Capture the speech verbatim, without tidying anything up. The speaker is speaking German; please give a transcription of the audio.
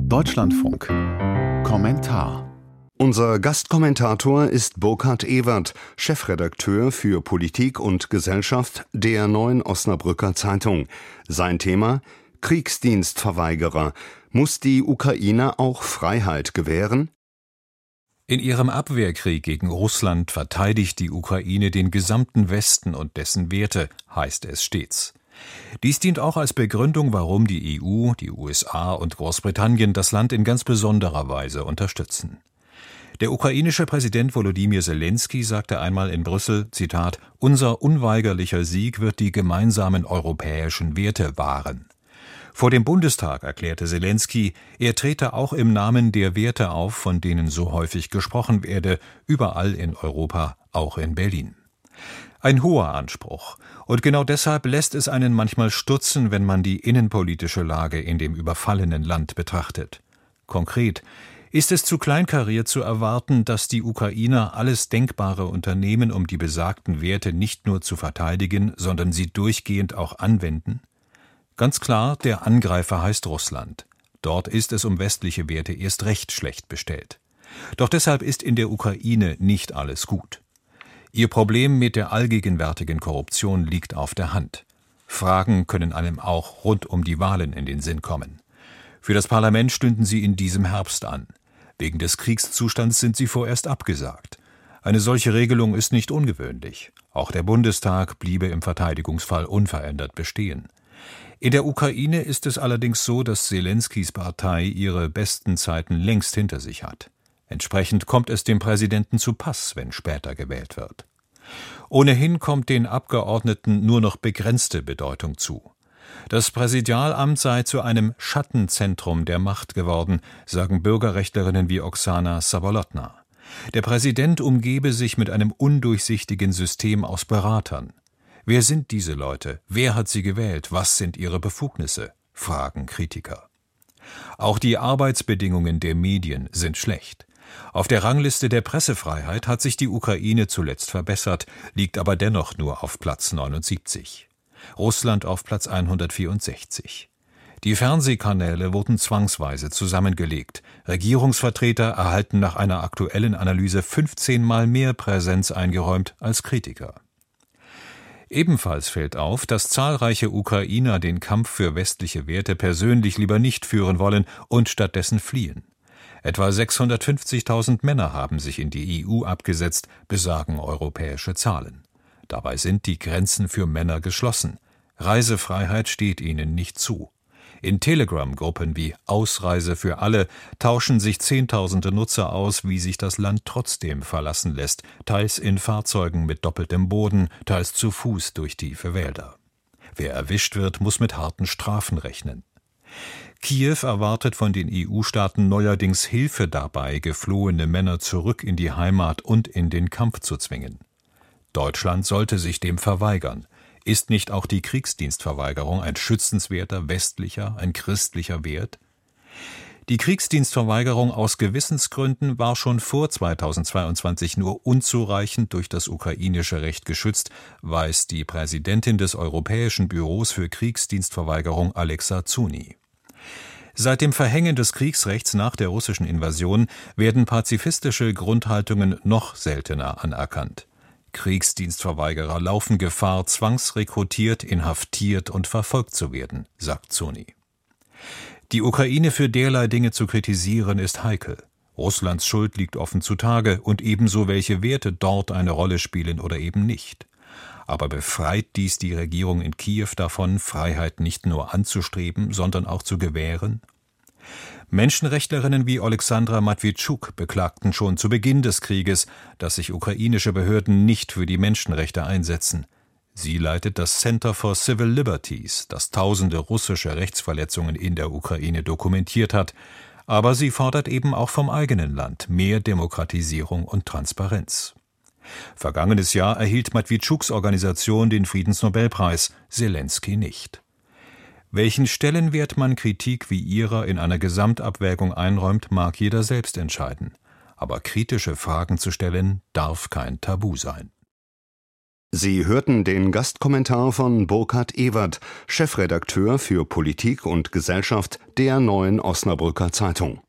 Deutschlandfunk. Kommentar. Unser Gastkommentator ist Burkhard Ewert, Chefredakteur für Politik und Gesellschaft der Neuen Osnabrücker Zeitung. Sein Thema: Kriegsdienstverweigerer. Muss die Ukraine auch Freiheit gewähren? In ihrem Abwehrkrieg gegen Russland verteidigt die Ukraine den gesamten Westen und dessen Werte, heißt es stets. Dies dient auch als Begründung, warum die E U, die U S A und Großbritannien das Land in ganz besonderer Weise unterstützen. Der ukrainische Präsident Volodymyr Zelensky sagte einmal in Brüssel, Zitat, »Unser unweigerlicher Sieg wird die gemeinsamen europäischen Werte wahren.« Vor dem Bundestag erklärte Zelensky, er trete auch im Namen der Werte auf, von denen so häufig gesprochen werde, überall in Europa, auch in Berlin. Ein hoher Anspruch. Und genau deshalb lässt es einen manchmal stutzen, wenn man die innenpolitische Lage in dem überfallenen Land betrachtet. Konkret: Ist es zu kleinkariert zu erwarten, dass die Ukrainer alles Denkbare unternehmen, um die besagten Werte nicht nur zu verteidigen, sondern sie durchgehend auch anwenden? Ganz klar, der Angreifer heißt Russland. Dort ist es um westliche Werte erst recht schlecht bestellt. Doch deshalb ist in der Ukraine nicht alles gut. Ihr Problem mit der allgegenwärtigen Korruption liegt auf der Hand. Fragen können einem auch rund um die Wahlen in den Sinn kommen. Für das Parlament stünden sie in diesem Herbst an. Wegen des Kriegszustands sind sie vorerst abgesagt. Eine solche Regelung ist nicht ungewöhnlich. Auch der Bundestag bliebe im Verteidigungsfall unverändert bestehen. In der Ukraine ist es allerdings so, dass Zelenskys Partei ihre besten Zeiten längst hinter sich hat. Entsprechend kommt es dem Präsidenten zu Pass, wenn später gewählt wird. Ohnehin kommt den Abgeordneten nur noch begrenzte Bedeutung zu. Das Präsidialamt sei zu einem Schattenzentrum der Macht geworden, sagen Bürgerrechtlerinnen wie Oksana Sabolotna. Der Präsident umgebe sich mit einem undurchsichtigen System aus Beratern. Wer sind diese Leute? Wer hat sie gewählt? Was sind ihre Befugnisse? Fragen Kritiker. Auch die Arbeitsbedingungen der Medien sind schlecht. Auf der Rangliste der Pressefreiheit hat sich die Ukraine zuletzt verbessert, liegt aber dennoch nur auf Platz neunundsiebzig. Russland auf Platz hundertvierundsechzig. Die Fernsehkanäle wurden zwangsweise zusammengelegt. Regierungsvertreter erhalten nach einer aktuellen Analyse fünfzehn Mal mehr Präsenz eingeräumt als Kritiker. Ebenfalls fällt auf, dass zahlreiche Ukrainer den Kampf für westliche Werte persönlich lieber nicht führen wollen und stattdessen fliehen. Etwa sechshundertfünfzigtausend Männer haben sich in die E U abgesetzt, besagen europäische Zahlen. Dabei sind die Grenzen für Männer geschlossen. Reisefreiheit steht ihnen nicht zu. In Telegram-Gruppen wie Ausreise für alle tauschen sich Zehntausende Nutzer aus, wie sich das Land trotzdem verlassen lässt, teils in Fahrzeugen mit doppeltem Boden, teils zu Fuß durch tiefe Wälder. Wer erwischt wird, muss mit harten Strafen rechnen. Kiew erwartet von den E U-Staaten neuerdings Hilfe dabei, geflohene Männer zurück in die Heimat und in den Kampf zu zwingen. Deutschland sollte sich dem verweigern. Ist nicht auch die Kriegsdienstverweigerung ein schützenswerter westlicher, ein christlicher Wert? Die Kriegsdienstverweigerung aus Gewissensgründen war schon vor zweitausendzweiundzwanzig nur unzureichend durch das ukrainische Recht geschützt, weiß die Präsidentin des Europäischen Büros für Kriegsdienstverweigerung Alexa Zuni. Seit dem Verhängen des Kriegsrechts nach der russischen Invasion werden pazifistische Grundhaltungen noch seltener anerkannt. Kriegsdienstverweigerer laufen Gefahr, zwangsrekrutiert, inhaftiert und verfolgt zu werden, sagt Zuni. Die Ukraine für derlei Dinge zu kritisieren, ist heikel. Russlands Schuld liegt offen zutage und ebenso welche Werte dort eine Rolle spielen oder eben nicht. Aber befreit dies die Regierung in Kiew davon, Freiheit nicht nur anzustreben, sondern auch zu gewähren? Menschenrechtlerinnen wie Oleksandra Matwitschuk beklagten schon zu Beginn des Krieges, dass sich ukrainische Behörden nicht für die Menschenrechte einsetzen. Sie leitet das Center for Civil Liberties, das tausende russische Rechtsverletzungen in der Ukraine dokumentiert hat, aber sie fordert eben auch vom eigenen Land mehr Demokratisierung und Transparenz. Vergangenes Jahr erhielt Matwitschuks Organisation den Friedensnobelpreis, Zelensky nicht. Welchen Stellenwert man Kritik wie ihrer in einer Gesamtabwägung einräumt, mag jeder selbst entscheiden. Aber kritische Fragen zu stellen, darf kein Tabu sein. Sie hörten den Gastkommentar von Burkhard Ewert, Chefredakteur für Politik und Gesellschaft der Neuen Osnabrücker Zeitung.